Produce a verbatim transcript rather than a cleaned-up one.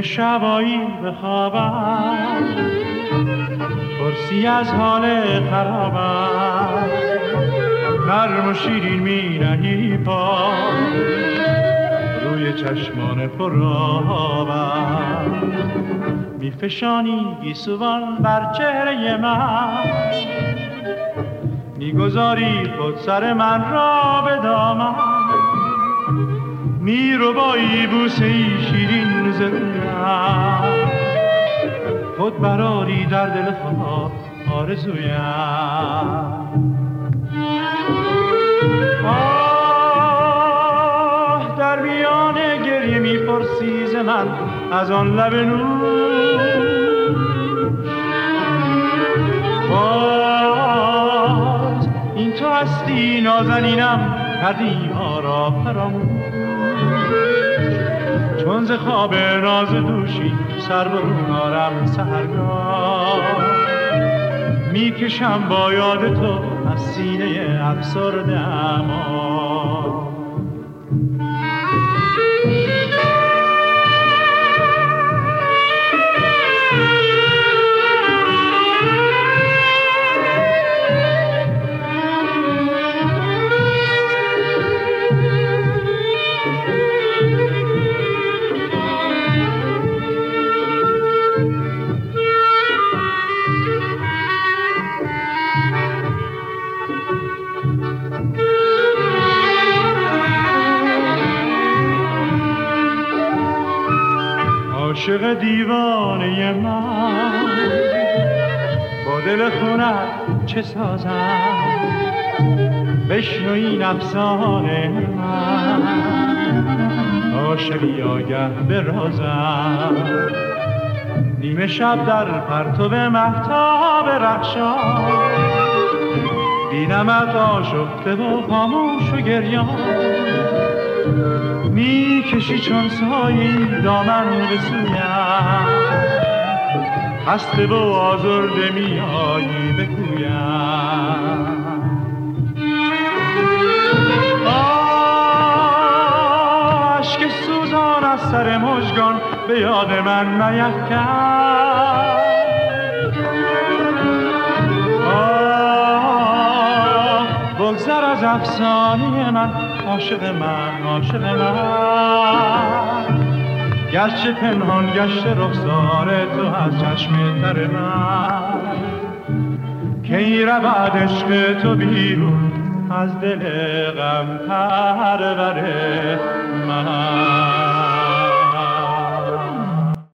شبایی بخوابم، پرسی از حال خرابم، نرم و شیرین می نهی پا روی چشمان پرآبم، می فشانی گیسوان بر چهره من، می گذاری خود سر من را به دامن، می رو بایی بوسه ای شیرین ز رویم، خود براری در دل خود آرزویم. آه در میان گریه می پرسی ز من از آن لب نوش، باز این تو هستی نازنینم کردی ما را فراموش، چون ز خواب ناز دوشی سر برون آرم سحرگاه، میکشم با یاد تو از سینه افسرده اما. عاشق دیوانه من با دل خونت چه سازم، بشنو این افسانه من، عاشقی آگه به رازم، نیمه شب در پرتو مهتاب رخشان، بینمت آشفته و خاموش و گریان، می کشی چون سایه دامن به سویم، خسته و آزرده می آیی به کویم. اشک سوزان از سر مژگان به یاد من میفکن، بگذر از افسانه من عاشق من، عاشق من، گرچه پنهان گشته رخسار تو از چشم تر من، کی رود عشق تو بیرون از دل غم پرور من.